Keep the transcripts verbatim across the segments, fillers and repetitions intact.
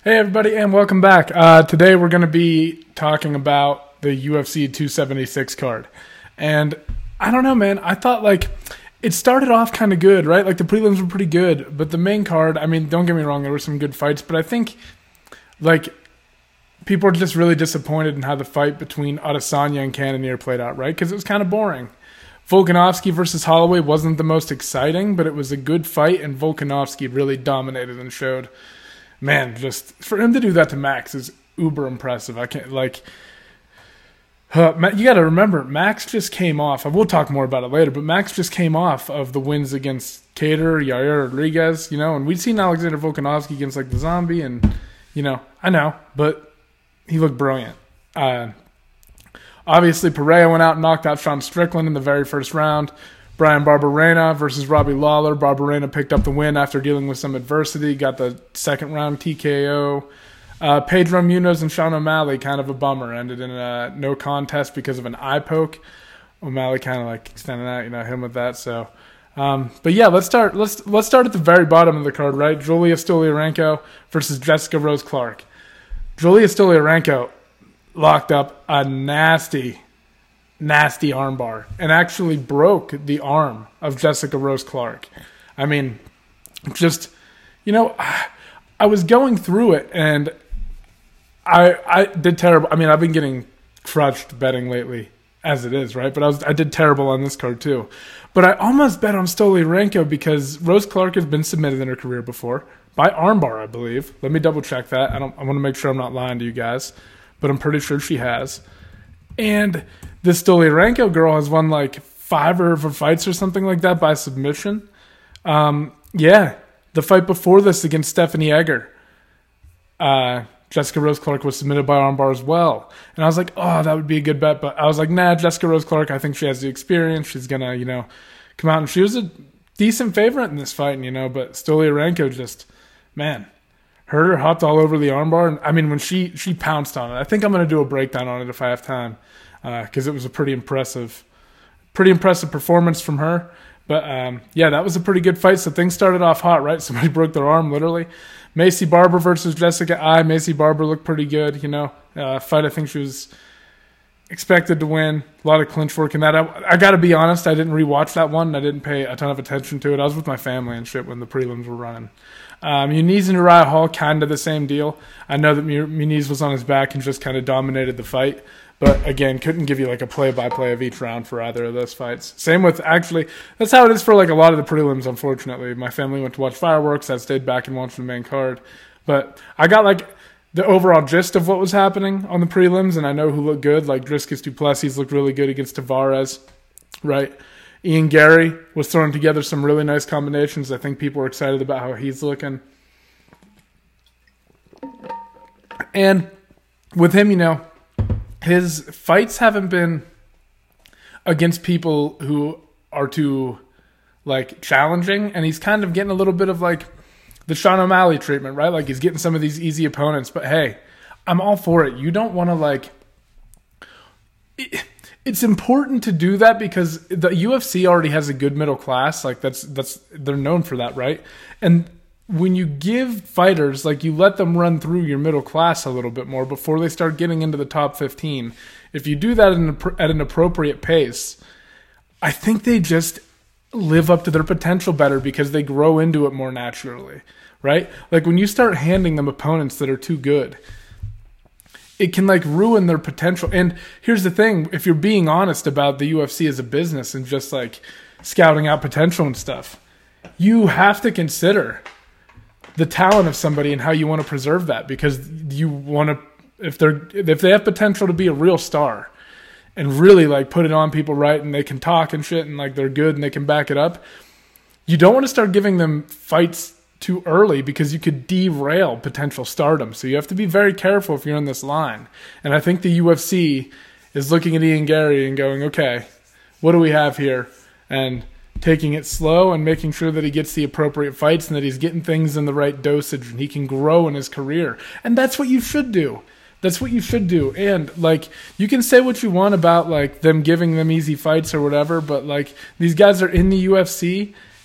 Hey everybody, and welcome back. Uh, today we're going to be talking about the U F C two seventy-six card. And I don't know, man. I thought like it started off kind of good, right? Like the prelims were pretty good, but the main card, I mean, don't get me wrong, there were some good fights, but I think like people are just really disappointed in how the fight between Adesanya and Cannonier played out, right? Because it was kind of boring. Volkanovski versus Holloway wasn't the most exciting, but it was a good fight, and Volkanovski really dominated and showed. Man, just for him to do that to Max is uber impressive. I can't like. Uh, you got to remember, Max just came off. We'll talk more about it later, but Max just came off of the wins against Cater, Yair Rodriguez, you know, and we'd seen Alexander Volkanovski against like the Zombie, and you know, I know, but he looked brilliant. Uh, obviously, Pereira went out and knocked out Sean Strickland in the very first round. Brian Barberena versus Robbie Lawler. Barberena picked up the win after dealing with some adversity. Got the second round T K O. Uh, Pedro Munoz and Sean O'Malley, kind of a bummer. Ended in a no contest because of an eye poke. O'Malley kind of like extended out, you know, him with that. So, um, but yeah, let's start. Let's let's start at the very bottom of the card, right? Julia Stoliarenko versus Jessica Rose Clark. Julia Stoliarenko locked up a nasty. nasty armbar and actually broke the arm of Jessica Rose Clark. I mean, just, you know, I was going through it and I I did terrible. I mean, I've been getting crushed betting lately as it is, right? But I was I did terrible on this card too. But I almost bet on Stoliarenko because Rose Clark has been submitted in her career before by armbar, I believe. Let me double check that. I don't I want to make sure I'm not lying to you guys, but I'm pretty sure she has. And this Stoliarenko girl has won like five or four fights or something like that by submission. Um, yeah, the fight before this against Stephanie Egger, uh, Jessica Rose Clark was submitted by armbar as well. And I was like, oh, that would be a good bet. But I was like, nah, Jessica Rose Clark, I think she has the experience. She's going to, you know, come out. And she was a decent favorite in this fight, you know. But Stoliarenko just, man, heard her hopped all over the armbar. And I mean, when she, she pounced on it, I think I'm going to do a breakdown on it if I have time. Because uh, it was a pretty impressive, pretty impressive performance from her. But um, yeah, that was a pretty good fight. So things started off hot, right? Somebody broke their arm, literally. Macy Barber versus Jessica I. Macy Barber looked pretty good, you know. Uh, fight, I think she was expected to win. A lot of clinch work in that. I, I got to be honest, I didn't rewatch that one. And I didn't pay a ton of attention to it. I was with my family and shit when the prelims were running. Um, Muniz and Uriah Hall, kind of the same deal. I know that Muniz was on his back and just kind of dominated the fight. But again, couldn't give you like a play-by-play of each round for either of those fights. Same with, actually, that's how it is for like a lot of the prelims, unfortunately. My family went to watch fireworks. I stayed back and watched the main card. But I got like the overall gist of what was happening on the prelims, and I know who looked good. Like Dricus du Plessis looked really good against Tavares, right? Ian Gary was throwing together some really nice combinations. I think people are excited about how he's looking. And with him, you know, his fights haven't been against people who are too, like, challenging, and he's kind of getting a little bit of, like, the Sean O'Malley treatment, right? Like, he's getting some of these easy opponents, but hey, I'm all for it. You don't want to, like... It, it's important to do that because the U F C already has a good middle class. Like, that's that's they're known for that, right? And when you give fighters, like you let them run through your middle class a little bit more before they start getting into the top fifteen. If you do that in, at an appropriate pace, I think they just live up to their potential better because they grow into it more naturally, right? Like when you start handing them opponents that are too good, it can like ruin their potential. And here's the thing, if you're being honest about the U F C as a business and just like scouting out potential and stuff, you have to consider the talent of somebody and how you want to preserve that, because you want to, if they're if they have potential to be a real star and really like put it on people right, and they can talk and shit and like they're good and they can back it up, you don't want to start giving them fights too early because you could derail potential stardom. So you have to be very careful if you're in this line. And I think the U F C is looking at Ian Gary and going, okay, what do we have here? And taking it slow and making sure that he gets the appropriate fights and that he's getting things in the right dosage and he can grow in his career. And that's what you should do. That's what you should do. And like, you can say what you want about like them giving them easy fights or whatever, but like these guys are in the U F C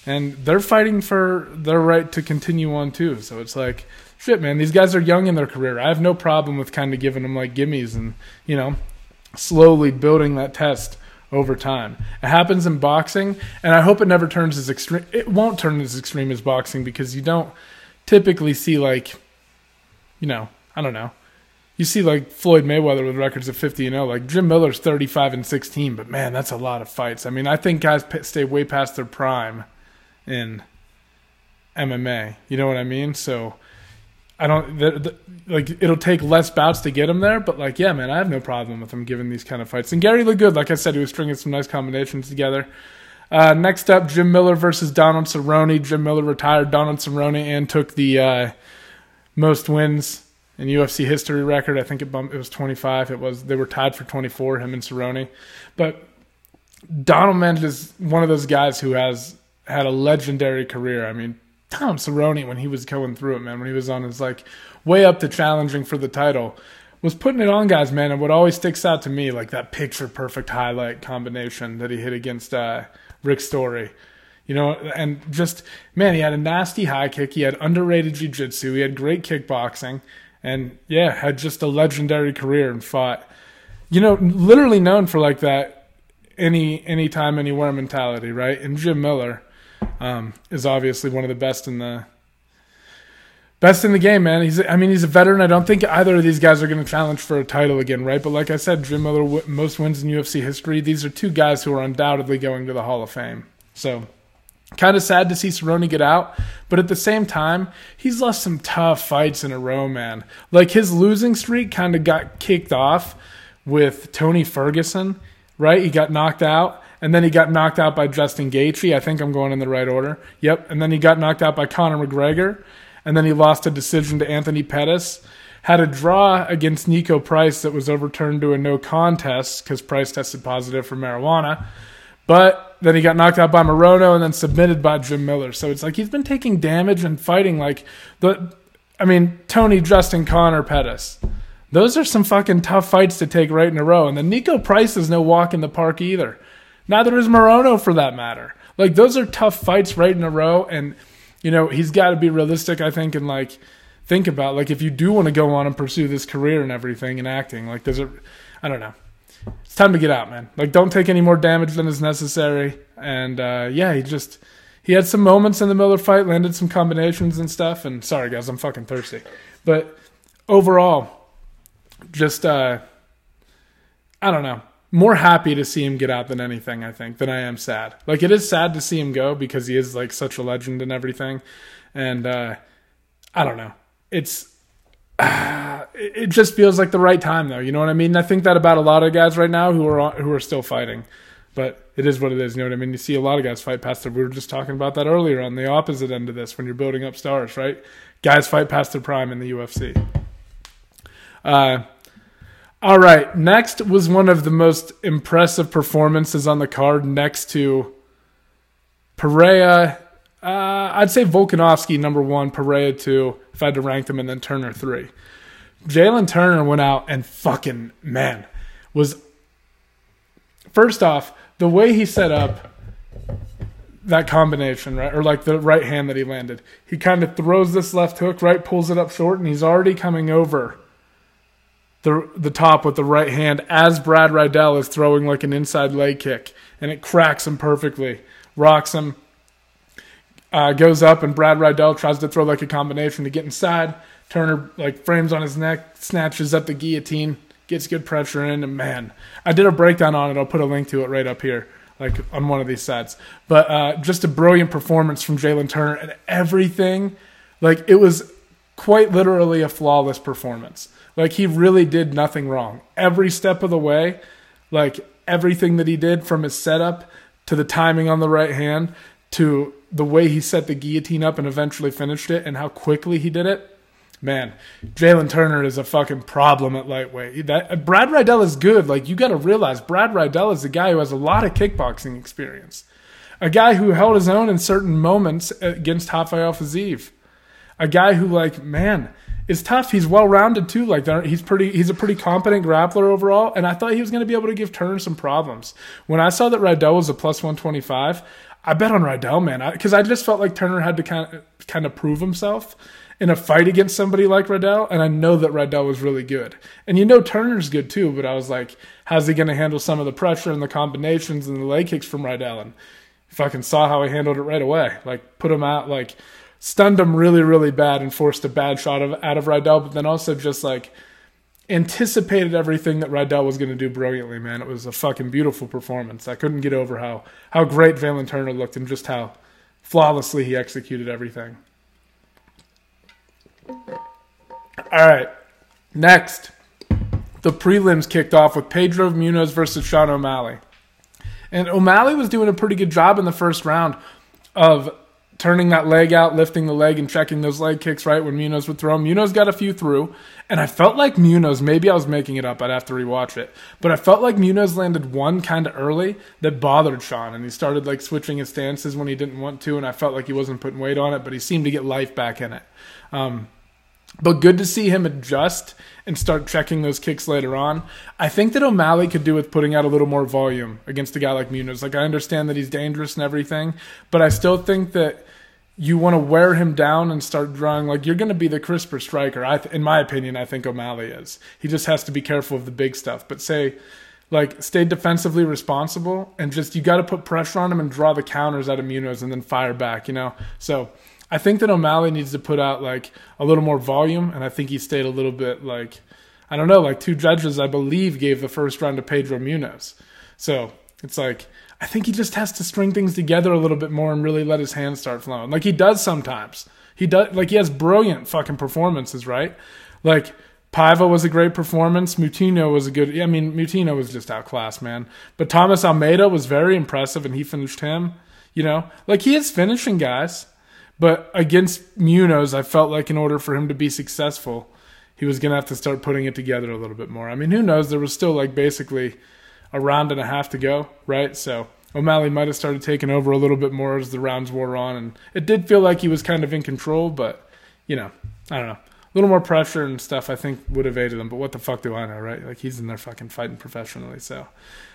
And they're fighting for their right to continue on too. So it's like, shit, man, these guys are young in their career. I have no problem with kind of giving them like gimmies and, you know, slowly building that test over time. It happens in boxing, and I hope it never turns as extreme. It won't turn as extreme as boxing because you don't typically see like, you know, I don't know. You see like Floyd Mayweather with records of fifty and oh, like Jim Miller's thirty-five and sixteen, but man, that's a lot of fights. I mean, I think guys stay way past their prime in M M A. You know what I mean? So I don't the, the, like it'll take less bouts to get him there, but like yeah, man, I have no problem with him giving these kind of fights. And Gary looked good, like I said, he was stringing some nice combinations together. Uh, next up, Jim Miller versus Donald Cerrone. Jim Miller retired Donald Cerrone and took the uh, most wins in U F C history record. I think it bumped, it was twenty-five. It was they were tied for twenty-four, him and Cerrone. But Donald man is one of those guys who has had a legendary career. I mean, Tom Cerrone, when he was going through it, man, when he was on his like way up to challenging for the title, was putting it on guys, man. And what always sticks out to me, like that picture perfect highlight combination that he hit against uh, Rick Story. You know, and just, man, he had a nasty high kick. He had underrated jiu-jitsu. He had great kickboxing. And, yeah, had just a legendary career and fought, you know, literally known for like that any anytime, anywhere mentality, right? And Jim Miller um, is obviously one of the best in the best in the game, man. He's, I mean, he's a veteran. I don't think either of these guys are going to challenge for a title again, right? But like I said, Jim Miller, w- most wins in U F C history. These are two guys who are undoubtedly going to the Hall of Fame. So kind of sad to see Cerrone get out, but at the same time, he's lost some tough fights in a row, man. Like his losing streak kind of got kicked off with Tony Ferguson, right? He got knocked out, and then he got knocked out by Justin Gaethje. I think I'm going in the right order. Yep, and then he got knocked out by Conor McGregor, and then he lost a decision to Anthony Pettis. Had a draw against Nico Price that was overturned to a no contest because Price tested positive for marijuana. But then he got knocked out by Morono and then submitted by Jim Miller. So it's like he's been taking damage and fighting like the, I mean, Tony, Justin, Conor, Pettis. Those are some fucking tough fights to take right in a row. And then Nico Price is no walk in the park either. Neither is Morono for that matter. Like those are tough fights right in a row. And, you know, he's got to be realistic, I think, and like think about like if you do want to go on and pursue this career and everything and acting, like there's a, I don't know. It's time to get out, man. Like, don't take any more damage than is necessary. And, uh, yeah, he just... He had some moments in the Miller fight, landed some combinations and stuff. And, sorry, guys, I'm fucking thirsty. But, overall, just, uh... I don't know. More happy to see him get out than anything, I think, than I am sad. Like, it is sad to see him go because he is, like, such a legend and everything. And, uh... I don't know. It's... Uh, it just feels like the right time, though. You know what I mean? I think that about a lot of guys right now who are who are still fighting. But it is what it is. You know what I mean? You see a lot of guys fight past their... We were just talking about that earlier on the opposite end of this when you're building up stars, right? Guys fight past their prime in the U F C. Uh, all right. Next was one of the most impressive performances on the card next to Pereira. Uh, I'd say Volkanovski, number one, Pereira, two, if I had to rank them, and then Turner, three. Jalen Turner went out and fucking, man, was... First off, the way he set up that combination, right, or like the right hand that he landed, he kind of throws this left hook, right, pulls it up short, and he's already coming over the the top with the right hand as Brad Riddell is throwing like an inside leg kick, and it cracks him perfectly, rocks him. Uh, goes up and Brad Riddell tries to throw like a combination to get inside. Turner like frames on his neck, snatches up the guillotine, gets good pressure in, and man, I did a breakdown on it. I'll put a link to it right up here, like on one of these sides. But uh, just a brilliant performance from Jalen Turner and everything. Like it was quite literally a flawless performance. Like he really did nothing wrong. Every step of the way, like everything that he did from his setup to the timing on the right hand to the way he set the guillotine up and eventually finished it and how quickly he did it, man, Jalen Turner is a fucking problem at lightweight. That Brad Riddell is good. Like, you got to realize Brad Riddell is a guy who has a lot of kickboxing experience. A guy who held his own in certain moments against Rafael Fiziev. A guy who, like, man, is tough. He's well-rounded, too. Like, he's pretty. He's a pretty competent grappler overall, and I thought he was going to be able to give Turner some problems. When I saw that Riddell was a plus one twenty-five, I bet on Rydell, man, because I, I just felt like Turner had to kind of kind of prove himself in a fight against somebody like Rydell, and I know that Rydell was really good. And you know Turner's good too, but I was like, how's he going to handle some of the pressure and the combinations and the leg kicks from Rydell? And fucking saw how he handled it right away. Like, put him out, like, stunned him really, really bad and forced a bad shot of, out of Rydell, but then also just, like, anticipated everything that Rydell was going to do brilliantly, man. It was a fucking beautiful performance. I couldn't get over how, how great Valen Turner looked and just how flawlessly he executed everything. All right, next, the prelims kicked off with Pedro Munoz versus Sean O'Malley. And O'Malley was doing a pretty good job in the first round of turning that leg out, lifting the leg, and checking those leg kicks right when Munoz would throw them. Munoz got a few through, and I felt like Munoz, maybe I was making it up, I'd have to rewatch it, but I felt like Munoz landed one kind of early that bothered Sean, and he started like switching his stances when he didn't want to, and I felt like he wasn't putting weight on it, but he seemed to get life back in it. Um, But good to see him adjust and start checking those kicks later on. I think that O'Malley could do with putting out a little more volume against a guy like Munoz. Like, I understand that he's dangerous and everything, but I still think that you want to wear him down and start drawing. Like, you're going to be the crisper striker. I th- in my opinion, I think O'Malley is. He just has to be careful of the big stuff. But say, like, stay defensively responsible and just, you got to put pressure on him and draw the counters out of Munoz and then fire back, you know? So I think that O'Malley needs to put out, like, a little more volume, and I think he stayed a little bit, like, I don't know, like two judges, I believe, gave the first round to Pedro Munoz. So it's like, I think he just has to string things together a little bit more and really let his hands start flowing. Like he does sometimes. He does, like, he has brilliant fucking performances, right? Like, Paiva was a great performance. Moutinho was a good, I mean, Moutinho was just outclassed, man. But Thomas Almeida was very impressive, and he finished him, you know? Like, he is finishing guys. But against Munoz, I felt like in order for him to be successful, he was going to have to start putting it together a little bit more. I mean, who knows? There was still, like, basically a round and a half to go, right? So O'Malley might have started taking over a little bit more as the rounds wore on. And it did feel like he was kind of in control, but, you know, I don't know. A little more pressure and stuff, I think, would have aided him. But what the fuck do I know, right? Like, he's in there fucking fighting professionally. So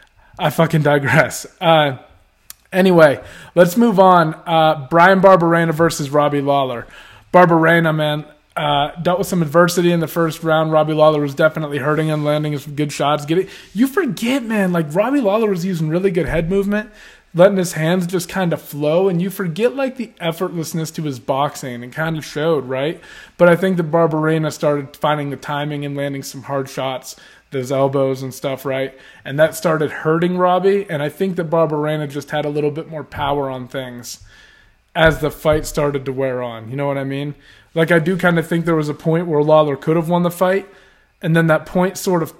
I fucking digress. Uh Anyway, let's move on. Uh, Brian Barberena versus Robbie Lawler. Barberena, man, uh, dealt with some adversity in the first round. Robbie Lawler was definitely hurting him, landing his good shots. Get it? You forget, man, like Robbie Lawler was using really good head movement, letting his hands just kind of flow, and you forget like the effortlessness to his boxing. It kind of showed, right? But I think that Barberena started finding the timing and landing some hard shots, those elbows and stuff, right? And that started hurting Robbie, and I think that Barberena just had a little bit more power on things as the fight started to wear on. You know what I mean? Like, I do kind of think there was a point where Lawler could have won the fight, and then that point sort of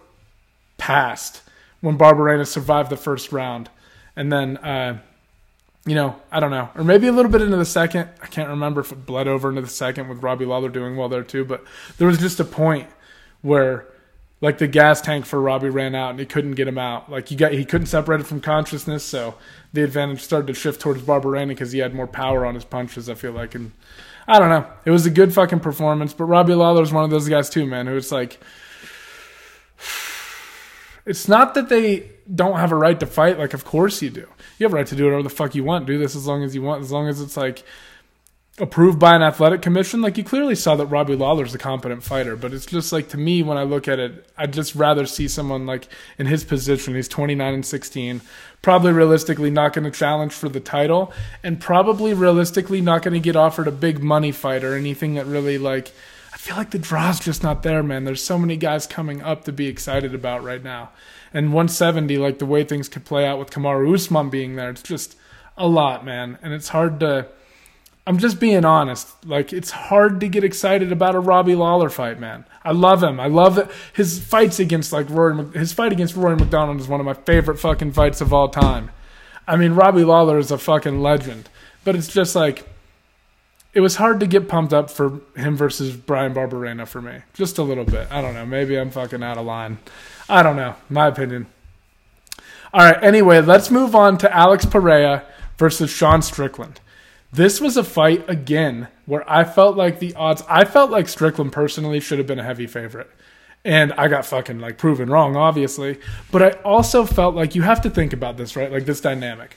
passed when Barberena survived the first round. And then, uh, you know, I don't know. Or maybe a little bit into the second. I can't remember if it bled over into the second with Robbie Lawler doing well there too, but there was just a point where, like, the gas tank for Robbie ran out and he couldn't get him out. Like, he got he couldn't separate it from consciousness, so the advantage started to shift towards Barberena because he had more power on his punches, I feel like. And I don't know. It was a good fucking performance, but Robbie Lawler's one of those guys too, man, who it's like, it's not that they don't have a right to fight. Like, of course you do. You have a right to do whatever the fuck you want. Do this as long as you want, as long as it's, like, approved by an athletic commission. Like, you clearly saw that Robbie Lawler's a competent fighter, but it's just like, to me, when I look at it, I'd just rather see someone like in his position. He's twenty-nine and sixteen, probably realistically not going to challenge for the title, and probably realistically not going to get offered a big money fight or anything that really, like, I feel like the draw's just not there, man. There's so many guys coming up to be excited about right now. And one seventy, like, the way things could play out with Kamaru Usman being there, it's just a lot, man. And it's hard to, I'm just being honest. Like, it's hard to get excited about a Robbie Lawler fight, man. I love him. I love it. His fights against, like, Rory, his fight against Rory McDonald is one of my favorite fucking fights of all time. I mean, Robbie Lawler is a fucking legend. But it's just like, it was hard to get pumped up for him versus Brian Barberena for me. Just a little bit. I don't know. Maybe I'm fucking out of line. I don't know. My opinion. All right. Anyway, let's move on to Alex Pereira versus Sean Strickland. This was a fight, again, where I felt like the odds... I felt like Strickland personally should have been a heavy favorite. And I got fucking, like, proven wrong, obviously. But I also felt like, you have to think about this, right? Like, this dynamic.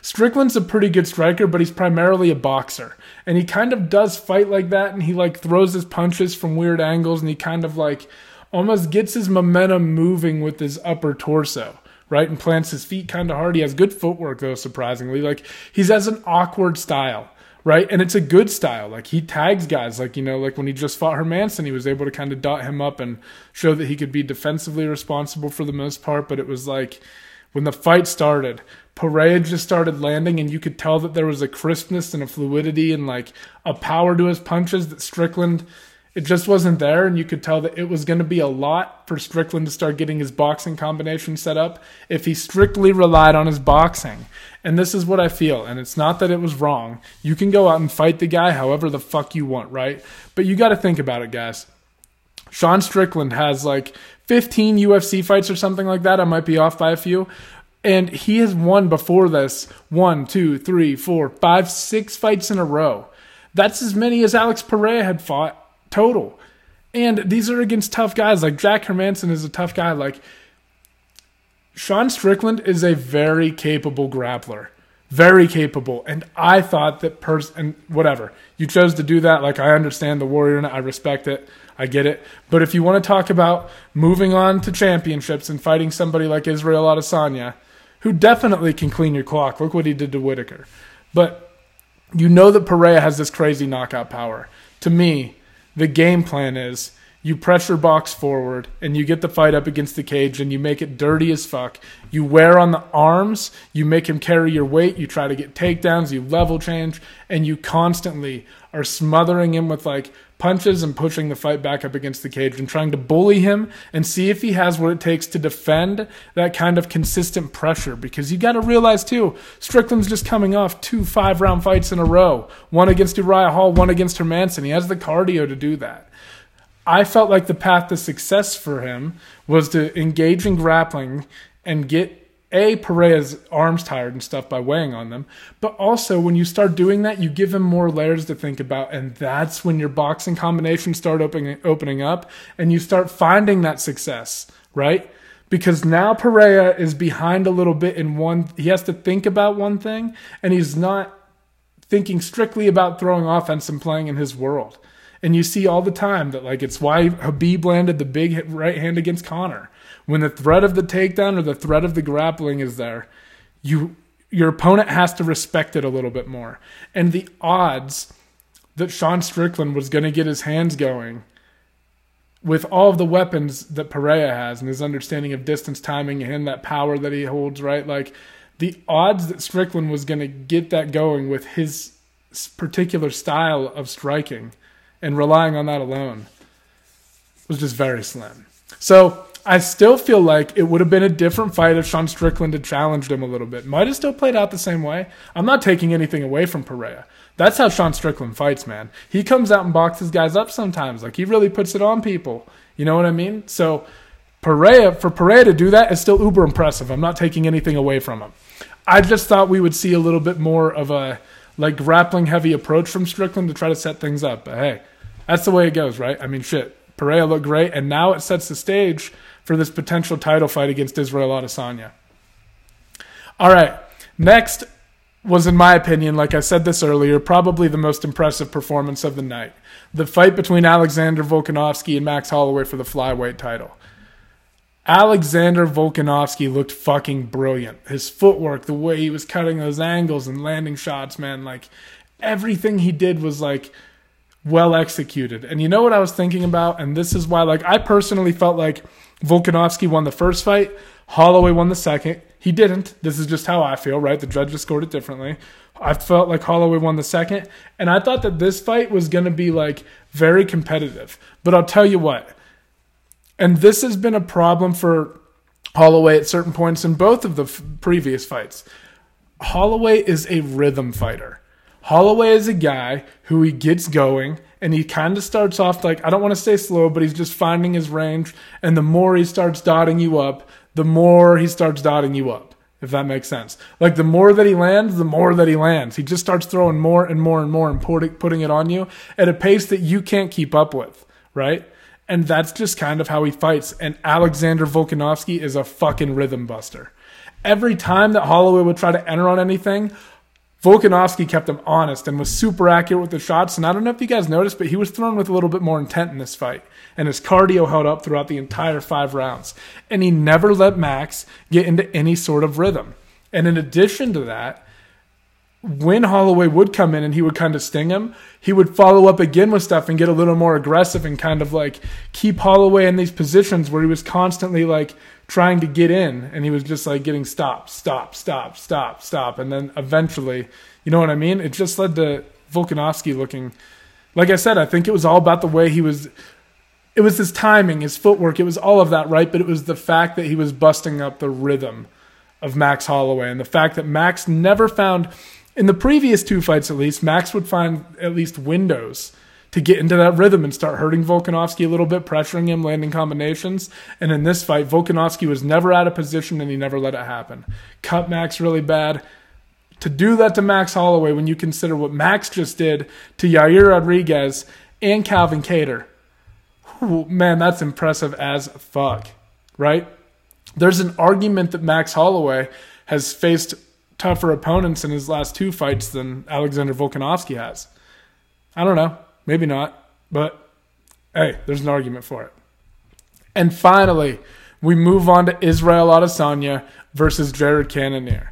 Strickland's a pretty good striker, but he's primarily a boxer. And he kind of does fight like that, and he like throws his punches from weird angles, and he kind of like almost gets his momentum moving with his upper torso, right? And plants his feet kind of hard. He has good footwork, though, surprisingly. Like, he has an awkward style, right? And it's a good style. Like, he tags guys. Like, you know, like when he just fought Hermansson, he was able to kind of dot him up and show that he could be defensively responsible for the most part. But it was like, when the fight started, Pereira just started landing, and you could tell that there was a crispness and a fluidity and like a power to his punches that Strickland, it just wasn't there. And you could tell that it was going to be a lot for Strickland to start getting his boxing combination set up if he strictly relied on his boxing. And this is what I feel. And it's not that it was wrong. You can go out and fight the guy however the fuck you want, right? But you got to think about it, guys. Sean Strickland has like fifteen U F C fights or something like that. I might be off by a few. And he has won before this one, two, three, four, five, six fights in a row. That's as many as Alex Pereira had fought total. And these are against tough guys. Like Jack Hermansson is a tough guy. Like Sean Strickland is a very capable grappler. Very capable. And I thought that pers- and whatever. You chose to do that. Like, I understand the warrior and I respect it. I get it. But if you want to talk about moving on to championships and fighting somebody like Israel Adesanya, who definitely can clean your clock. Look what he did to Whitaker. But you know that Pereira has this crazy knockout power. To me, the game plan is you pressure box forward and you get the fight up against the cage and you make it dirty as fuck. You wear on the arms, you make him carry your weight, you try to get takedowns, you level change, and you constantly are smothering him with like punches and pushing the fight back up against the cage and trying to bully him and see if he has what it takes to defend that kind of consistent pressure. Because you got to realize too, Strickland's just coming off two five-round fights in a row. One against Uriah Hall, one against Hermansson. He has the cardio to do that. I felt like the path to success for him was to engage in grappling and get A, Pereira's arms tired and stuff by weighing on them. But also, when you start doing that, you give him more layers to think about. And that's when your boxing combinations start opening, opening up and you start finding that success, right? Because now Pereira is behind a little bit in one. He has to think about one thing, and he's not thinking strictly about throwing offense and playing in his world. And you see all the time that, like, it's why Khabib landed the big right hand against Conor. When the threat of the takedown or the threat of the grappling is there, you your opponent has to respect it a little bit more. And the odds that Sean Strickland was going to get his hands going with all of the weapons that Pereira has and his understanding of distance, timing, and that power that he holds, right? Like, the odds that Strickland was going to get that going with his particular style of striking and relying on that alone was just very slim. So I still feel like it would have been a different fight if Sean Strickland had challenged him a little bit. Might have still played out the same way. I'm not taking anything away from Pereira. That's how Sean Strickland fights, man. He comes out and boxes guys up sometimes. Like, he really puts it on people. You know what I mean? So Pereira, for Pereira to do that is still uber impressive. I'm not taking anything away from him. I just thought we would see a little bit more of a like grappling heavy approach from Strickland to try to set things up. But hey, that's the way it goes, right? I mean, shit. Pereira looked great, and now it sets the stage for this potential title fight against Israel Adesanya. All right, next was, in my opinion, like I said this earlier, probably the most impressive performance of the night. The fight between Alexander Volkanovski and Max Holloway for the flyweight title. Alexander Volkanovski looked fucking brilliant. His footwork, the way he was cutting those angles and landing shots, man, like everything he did was like well executed. And you know what I was thinking about? And this is why, like, I personally felt like Volkanovski won the first fight, Holloway won the second. He didn't. This is just how I feel, right? The judges scored it differently. I felt like Holloway won the second, and I thought that this fight was going to be like very competitive. But I'll tell you what, and this has been a problem for Holloway at certain points in both of the f- previous fights. Holloway is a rhythm fighter. Holloway is a guy who he gets going, and he kind of starts off like, I don't want to say slow, but he's just finding his range. And the more he starts dotting you up, the more he starts dotting you up, if that makes sense. Like, the more that he lands, the more that he lands. He just starts throwing more and more and more and putting it on you at a pace that you can't keep up with, right? And that's just kind of how he fights. And Alexander Volkanovski is a fucking rhythm buster. every time that Holloway would try to enter on anything, Volkanovski kept him honest and was super accurate with the shots. And I don't know if you guys noticed, but he was throwing with a little bit more intent in this fight. And his cardio held up throughout the entire five rounds. And he never let Max get into any sort of rhythm. And in addition to that, when Holloway would come in and he would kind of sting him, he would follow up again with stuff and get a little more aggressive and kind of like keep Holloway in these positions where he was constantly like trying to get in, and he was just like getting stop, stop, stop, stop, stop. And then eventually, you know what I mean? It just led to Volkanovski looking, like I said, I think it was all about the way he was, it was his timing, his footwork, it was all of that, right? But it was the fact that he was busting up the rhythm of Max Holloway, and the fact that Max never found, in the previous two fights at least, Max would find at least windows to get into that rhythm and start hurting Volkanovski a little bit, pressuring him, landing combinations. And in this fight, Volkanovski was never out of position and he never let it happen. Cut Max really bad. To do that to Max Holloway when you consider what Max just did to Yair Rodriguez and Calvin Kattar, whew, man, that's impressive as fuck, right? There's an argument that Max Holloway has faced tougher opponents in his last two fights than Alexander Volkanovski has. I don't know. Maybe not, but hey, there's an argument for it. And finally, we move on to Israel Adesanya versus Jared Cannonier.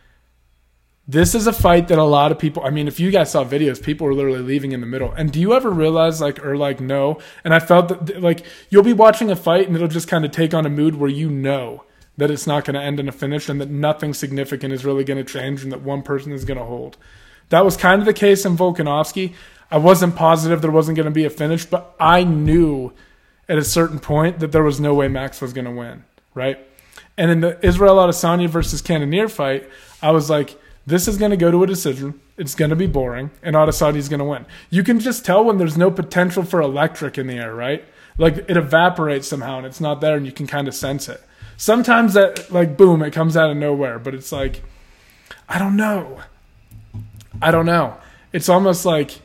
This is a fight that a lot of people, I mean, if you guys saw videos, people were literally leaving in the middle. And do you ever realize, like, or like, no? And I felt that, like, you'll be watching a fight and it'll just kind of take on a mood where you know that it's not going to end in a finish and that nothing significant is really going to change and that one person is going to hold. That was kind of the case in Volkanovski. I wasn't positive there wasn't going to be a finish, but I knew at a certain point that there was no way Max was going to win, right? And in the Israel Adesanya versus Cannonier fight, I was like, this is going to go to a decision. It's going to be boring, and Adesanya's going to win. You can just tell when there's no potential for electric in the air, right? Like, it evaporates somehow, and it's not there, and you can kind of sense it. Sometimes that, like, boom, it comes out of nowhere, but it's like, I don't know. I don't know. It's almost like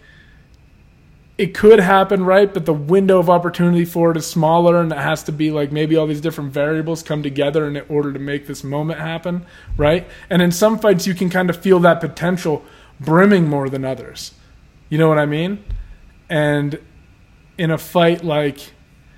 it could happen, right? But the window of opportunity for it is smaller, and it has to be like maybe all these different variables come together in order to make this moment happen, right? And in some fights, you can kind of feel that potential brimming more than others. You know what I mean? And in a fight like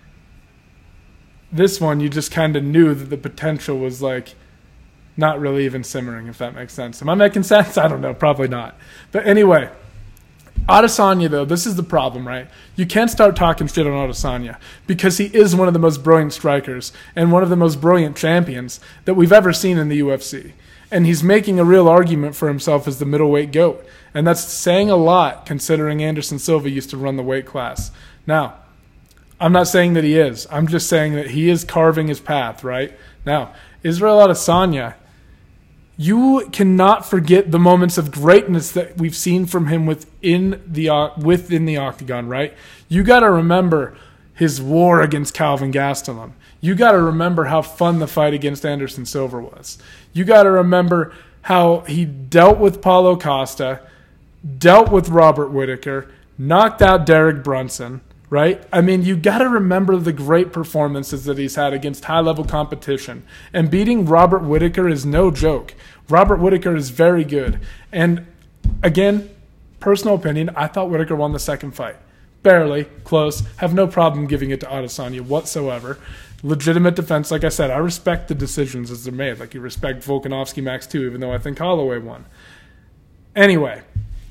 this one, you just kind of knew that the potential was like not really even simmering, if that makes sense. Am I making sense? I don't know. Probably not. But anyway, Adesanya, though, this is the problem, right? You can't start talking shit on Adesanya because he is one of the most brilliant strikers and one of the most brilliant champions that we've ever seen in the U F C. And he's making a real argument for himself as the middleweight GOAT. And that's saying a lot considering Anderson Silva used to run the weight class. Now, I'm not saying that he is. I'm just saying that he is carving his path, right? Now, Israel Adesanya, you cannot forget the moments of greatness that we've seen from him within the within the octagon, right? You got to remember his war against Calvin Gastelum. You got to remember how fun the fight against Anderson Silva was. You got to remember how he dealt with Paulo Costa, dealt with Robert Whittaker, knocked out Derek Brunson, right? I mean, you got to remember the great performances that he's had against high-level competition. And beating Robert Whittaker is no joke. Robert Whittaker is very good. And again, personal opinion, I thought Whittaker won the second fight. Barely, close, have no problem giving it to Adesanya whatsoever. Legitimate defense, like I said, I respect the decisions as they're made. Like you respect Volkanovski Max too, even though I think Holloway won. Anyway,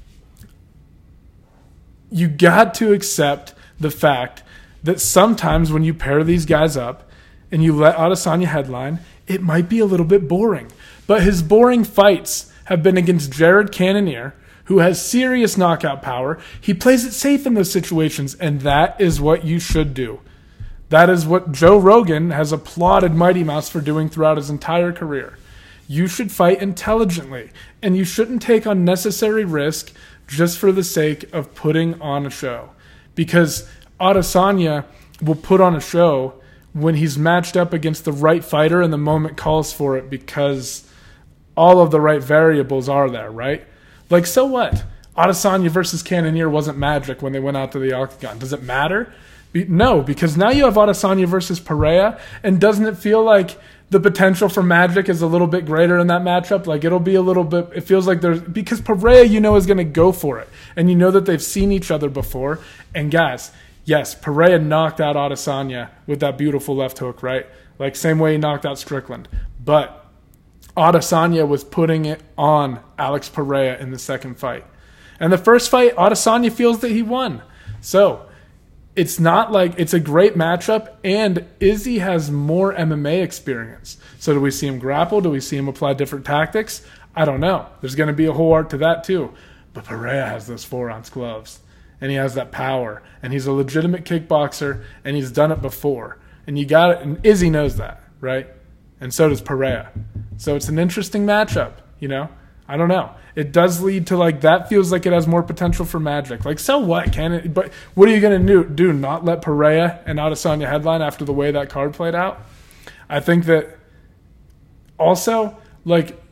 you got to accept the fact that sometimes when you pair these guys up and you let Adesanya headline, it might be a little bit boring. But his boring fights have been against Jared Cannonier, who has serious knockout power. He plays it safe in those situations, and that is what you should do. That is what Joe Rogan has applauded Mighty Mouse for doing throughout his entire career. You should fight intelligently, and you shouldn't take unnecessary risk just for the sake of putting on a show. Because Adesanya will put on a show when he's matched up against the right fighter and the moment calls for it because all of the right variables are there, right? Like, so what? Adesanya versus Cannonier wasn't magic when they went out to the octagon. Does it matter? Be- no, because now you have Adesanya versus Pereira, and doesn't it feel like the potential for magic is a little bit greater in that matchup. Like, it'll be a little bit, it feels like there's, because Pereira, you know, is going to go for it. And you know that they've seen each other before. And guys, yes, Pereira knocked out Adesanya with that beautiful left hook, right? Like, same way he knocked out Strickland. But Adesanya was putting it on Alex Pereira in the second fight. And the first fight, Adesanya feels that he won. So, it's not like it's a great matchup, and Izzy has more M M A experience. So do we see him grapple? Do we see him apply different tactics? I don't know. There's going to be a whole art to that too. But Pereira has those four-ounce gloves, and he has that power, and he's a legitimate kickboxer, and he's done it before. And you got it, and Izzy knows that, right? And so does Pereira. So it's an interesting matchup, you know? I don't know. It does lead to, like, that feels like it has more potential for magic. Like, so what, can it? But what are you going to do? Do not let Pereira and Adesanya headline after the way that card played out? I think that also, like,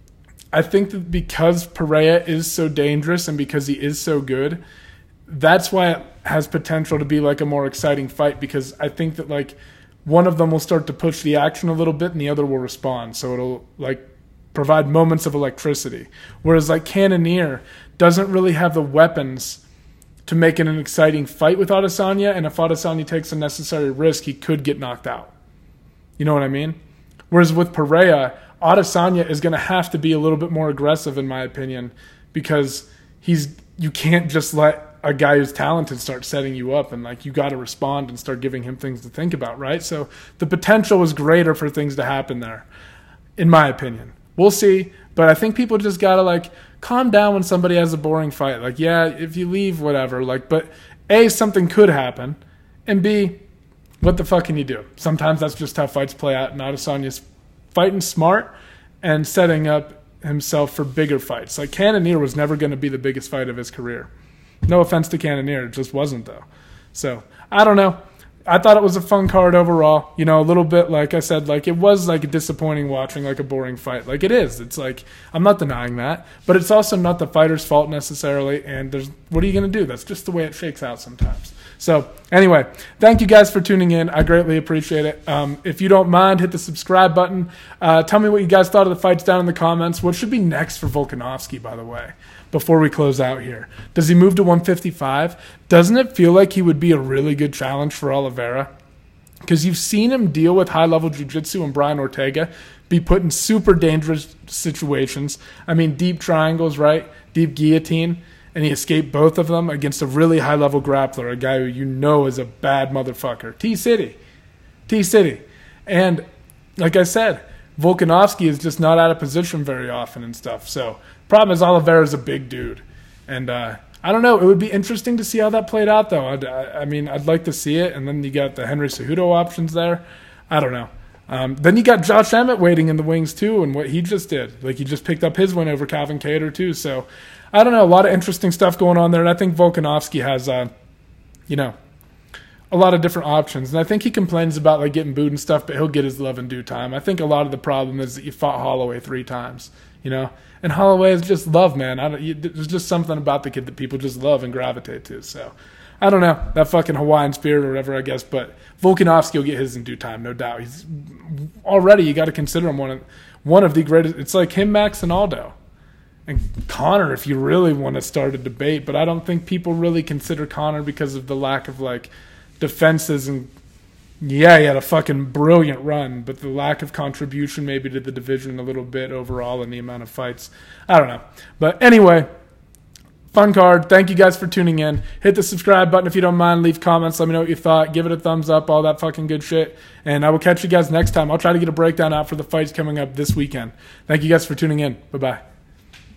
I think that because Pereira is so dangerous and because he is so good, that's why it has potential to be, like, a more exciting fight, because I think that, like, one of them will start to push the action a little bit and the other will respond. So it'll, like, provide moments of electricity. Whereas, like, Cannonier doesn't really have the weapons to make it an exciting fight with Adesanya, and if Adesanya takes a necessary risk, he could get knocked out. You know what I mean? Whereas with Pereira, Adesanya is going to have to be a little bit more aggressive, in my opinion, because he's you can't just let a guy who's talented start setting you up, and, like, you got to respond and start giving him things to think about, right? So the potential is greater for things to happen there, in my opinion. We'll see, but I think people just got to, like, calm down when somebody has a boring fight. Like, yeah, if you leave, whatever. Like, but A, something could happen, and B, what the fuck can you do? Sometimes that's just how fights play out, and Adesanya's fighting smart and setting up himself for bigger fights. Like, Cannonier was never going to be the biggest fight of his career. No offense to Cannonier, it just wasn't, though. So, I don't know. I thought it was a fun card overall. You know, a little bit, like I said, like, it was, like, disappointing watching, like, a boring fight. Like, it is. It's like, I'm not denying that. But it's also not the fighter's fault necessarily, and there's, what are you going to do? That's just the way it shakes out sometimes. So, anyway, thank you guys for tuning in. I greatly appreciate it. Um, if you don't mind, hit the subscribe button. Uh, tell me what you guys thought of the fights down in the comments. What should be next for Volkanovski, by the way, before we close out here? Does he move to one fifty-five? Doesn't it feel like he would be a really good challenge for Oliveira? Because you've seen him deal with high-level jiu-jitsu and Brian Ortega, be put in super dangerous situations. I mean, deep triangles, right? Deep guillotine. And he escaped both of them against a really high-level grappler, a guy who you know is a bad motherfucker. T-City. T-City. And like I said, Volkanovski is just not out of position very often and stuff. So problem is Oliveira's a big dude. And uh, I don't know. It would be interesting to see how that played out, though. I'd, I mean, I'd like to see it. And then you got the Henry Cejudo options there. I don't know. Um, then you got Josh Emmett waiting in the wings, too, and what he just did. Like, he just picked up his win over Calvin Kattar, too. So, I don't know. A lot of interesting stuff going on there. And I think Volkanovski has, uh, you know, a lot of different options. And I think he complains about, like, getting booed and stuff, but he'll get his love in due time. I think a lot of the problem is that you fought Holloway three times, you know. And Holloway is just love, man. I don't, you, there's just something about the kid that people just love and gravitate to. So, I don't know. That fucking Hawaiian spirit or whatever, I guess. But Volkanovski will get his in due time, no doubt. He's already, you got to consider him one of, one of the greatest. It's like him, Max, and Aldo. And Conor, if you really want to start a debate. But I don't think people really consider Conor because of the lack of, like, defenses. And, yeah, he had a fucking brilliant run. But the lack of contribution maybe to the division a little bit overall and the amount of fights. I don't know. But anyway, fun card. Thank you guys for tuning in. Hit the subscribe button if you don't mind. Leave comments. Let me know what you thought. Give it a thumbs up. All that fucking good shit. And I will catch you guys next time. I'll try to get a breakdown out for the fights coming up this weekend. Thank you guys for tuning in. Bye-bye.